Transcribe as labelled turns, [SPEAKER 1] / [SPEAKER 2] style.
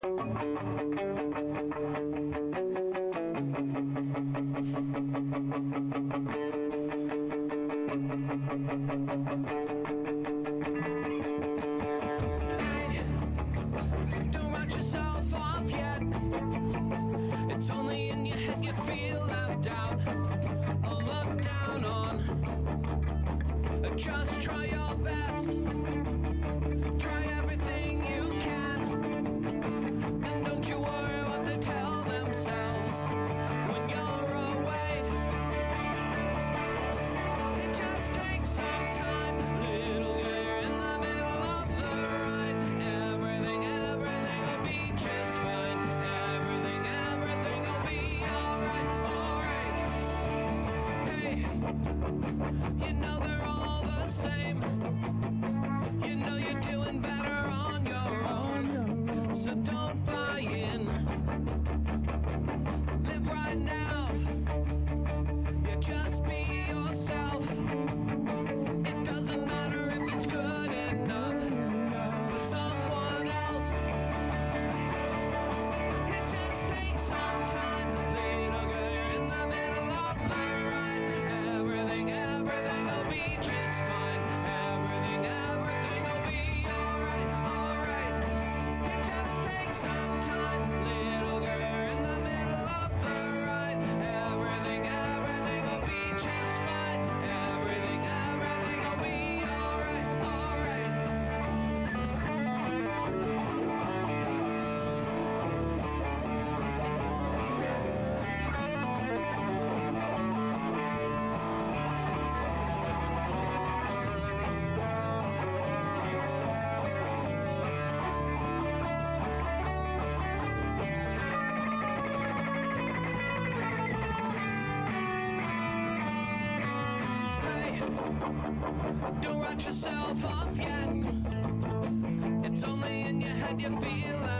[SPEAKER 1] Don't write yourself off yet. It's only in your head you feel left out or looked down on. Just try your best. Try everything you can. And don't you worry what they tell themselves when you're away. It just takes some time. Little girl in the middle of the ride. Everything will be just fine. Everything will be alright, alright. Hey, you know they're all the same. You know you're doing better on your own. So don't buy in. Live right now. You just be yourself. It doesn't matter if it's good enough for someone else. It just takes some time. Little girl in the middle of the ride. Everything will be just fine. Everything will be alright, alright. It just takes some time. Little girl in the middle of the ride. Everything will be just fine. Everything will be alright, alright. Hey, don't write yourself off yet. It's only in your head you feel